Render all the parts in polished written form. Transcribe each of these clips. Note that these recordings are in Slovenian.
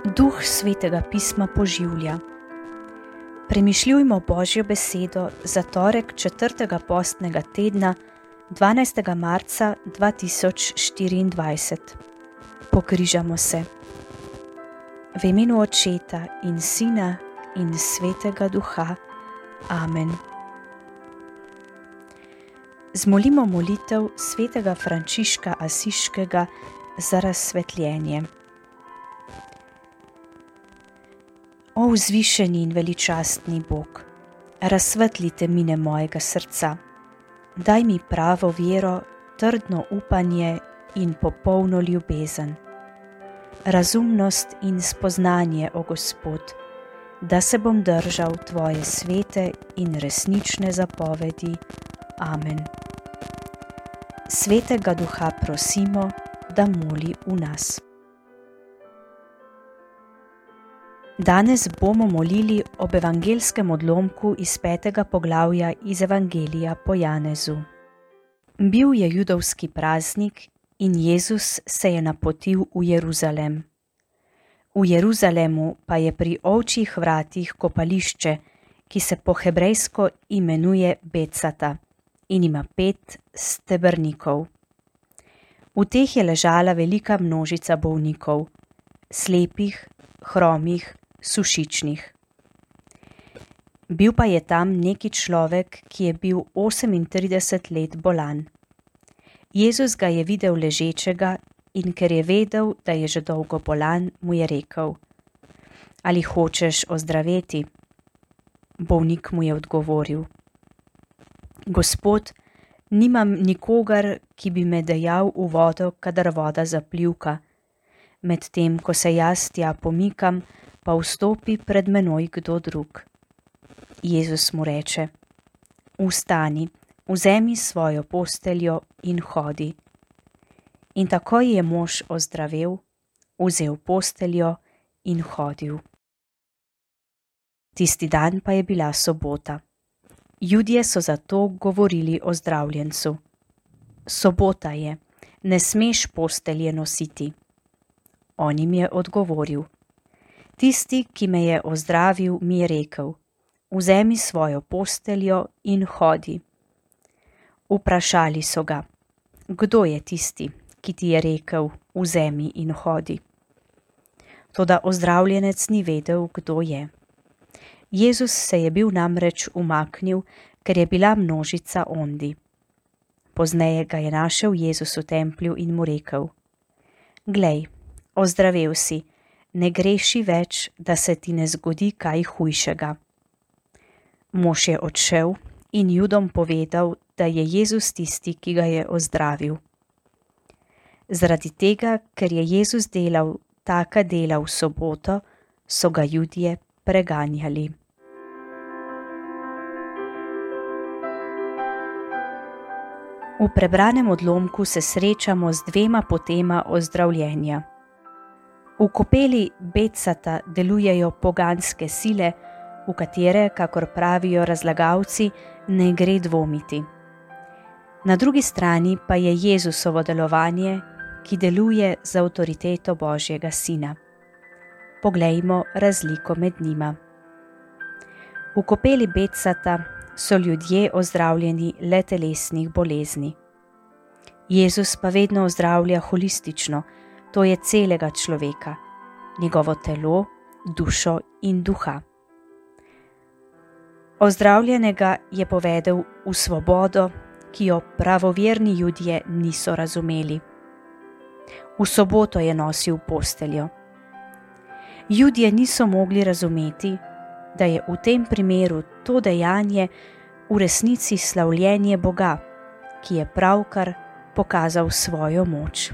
Duh Svetega pisma poživlja. Premišljujmo Božjo besedo za torek 4. postnega tedna 12. marca 2024. Pokrižamo se. V imenu Očeta in Sina in Svetega Duha. Amen. Zmolimo molitev svetega Frančiška Asiškega za razsvetljenje. O vzvišeni in veličastni Bog, razsvetli temine mojega srca, daj mi pravo vero, trdno upanje in popolno ljubezen, razumnost in spoznanje, o Gospod, da se bom držal Tvoje svete in resnične zapovedi. Amen. Svetega Duha prosimo, da moli v nas. Danes bomo molili ob evangelskem odlomku iz 5. poglavja iz Evangelija po Janezu. Bil je judovski praznik in Jezus se je napotil v Jeruzalem. V Jeruzalemu pa je pri ovčjih vratih kopališče, ki se po hebrejsko imenuje Becata in ima 5 stebrnikov. V teh je ležala velika množica bolnikov, slepih, hromih, sušičnih. Bil pa je tam neki človek, ki je bil 38 let bolan. Jezus ga je videl ležečega in ker je vedel, da je že dolgo bolan, mu je rekel: Ali hočeš ozdraveti? Bolnik mu je odgovoril: Gospod, nimam nikogar, ki bi me dejal v vodo, kadar voda zapljuka. Medtem ko se jaz tja pomikam, pa vstopi pred menoj kdo drug. Jezus mu reče: Vstani, vzemi svojo posteljo in hodi. In takoj je mož ozdravel, vzel posteljo in hodil. Tisti dan pa je bila sobota. Judje so zato govorili o zdravljencu: Sobota je, ne smeš postelje nositi. On jim je odgovoril: Tisti, ki me je ozdravil, mi je rekel: Vzemi svojo posteljo in hodi. Vprašali so ga: Kdo je tisti, ki ti je rekel: Vzemi in hodi? Toda ozdravljenec ni vedel, kdo je. Jezus se je bil namreč umaknil, ker je bila množica ondi. Pozneje ga je našel Jezus v templju in mu rekel: Glej, ozdravel si, ne greši več, da se ti ne zgodi kaj hujšega. Mož je odšel in Judom povedal, da je Jezus tisti, ki ga je ozdravil. Zaradi tega, ker je Jezus delal taka dela v soboto, so ga Judje preganjali. V prebranem odlomku se srečamo z 2 potema ozdravljenja. V kopeli Becata delujejo poganske sile, v katere, kakor pravijo razlagalci, ne gre dvomiti. Na drugi strani pa je Jezusovo delovanje, ki deluje z avtoriteto Božjega Sina. Poglejmo razliko med njima. V kopeli Becata so ljudje ozdravljeni le telesnih bolezni. Jezus pa vedno ozdravlja holistično, to je celega človeka, njegovo telo, dušo in duha. Ozdravljenega je povedel v svobodo, ki jo pravoverni Judje niso razumeli. V soboto je nosil posteljo. Judje niso mogli razumeti, da je v tem primeru to dejanje v resnici slavljenje Boga, ki je pravkar pokazal svojo moč.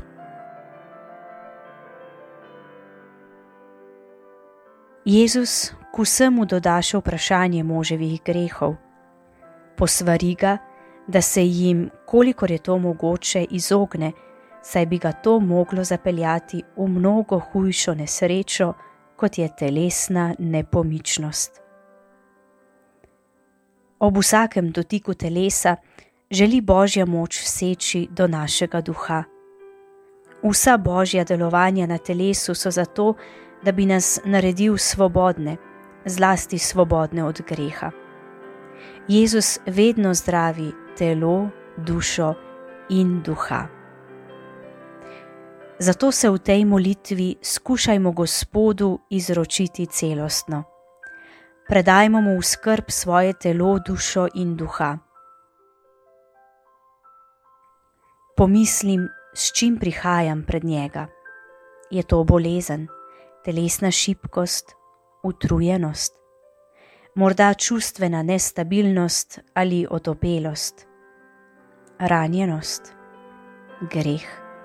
Jezus k vsemu doda še vprašanje moževih grehov. Posvari ga, da se jim, kolikor je to mogoče, izogne, saj bi ga to moglo zapeljati v mnogo hujšo nesrečo, kot je telesna nepomičnost. Ob vsakem dotiku telesa želi Božja moč vseči do našega duha. Vsa Božja delovanja na telesu so zato, da bi nas naredil svobodne, zlasti svobodne od greha. Jezus vedno zdravi telo, dušo in duha. Zato se v tej molitvi skušajmo Gospodu izročiti celostno. Predajmo mu v skrb svoje telo, dušo in duha. Pomislim, s čim prihajam pred njega. Je to bolezen, telesna šibkost, utrujenost, morda čustvena nestabilnost ali otopelost, ranjenost, greh.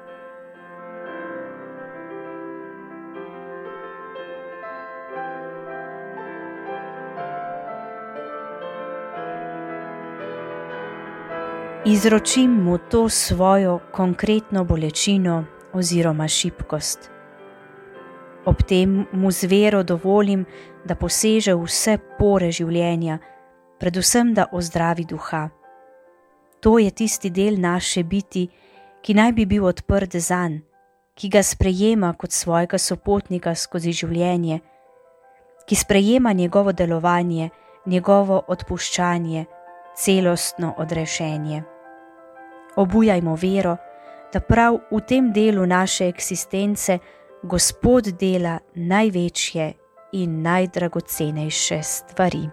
Izročim mu to svojo konkretno bolečino oziroma šibkost. Ob tem mu z vero dovolim, da poseže v vse pore življenja, predvsem da ozdravi duha. To je tisti del naše biti, ki naj bi bil odprt zanj, ki ga sprejema kot svojega sopotnika skozi življenje, ki sprejema njegovo delovanje, njegovo odpuščanje, celostno odrešenje. Obujajmo vero, da prav v tem delu naše eksistence Gospod dela največje in najdragocenejše stvari.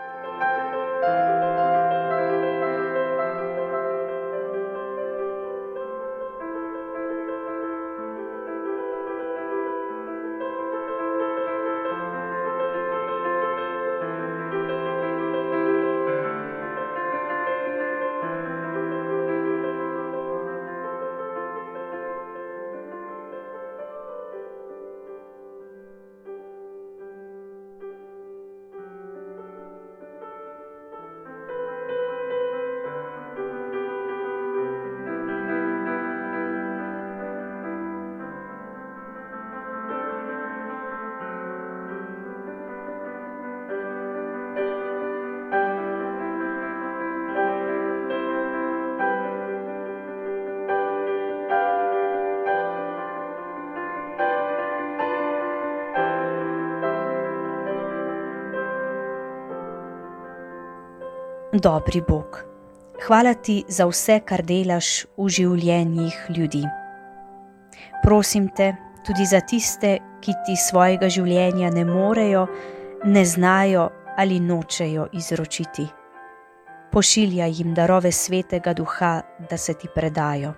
Dobri Bog, hvala ti za vse, kar delaš v življenjih ljudi. Prosim te tudi za tiste, ki ti svojega življenja ne morejo, ne znajo ali nočejo izročiti. Pošiljaj jim darove Svetega Duha, da se ti predajo.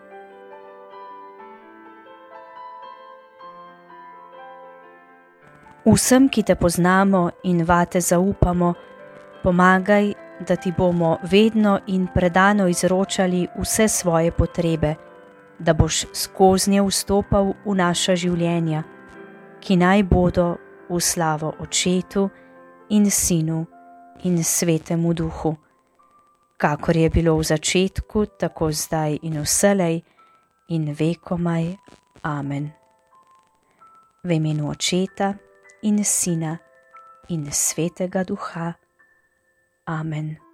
Vsem, ki te poznamo in vate zaupamo, pomagaj, da ti bomo vedno in predano izročali vse svoje potrebe, da boš skoznje vstopal v naša življenja, ki naj bodo v slavo Očetu in Sinu in Svetemu Duhu, kakor je bilo v začetku, tako zdaj in vselej in vekomaj. Amen. V imenu Očeta in Sina in Svetega Duha. Amen.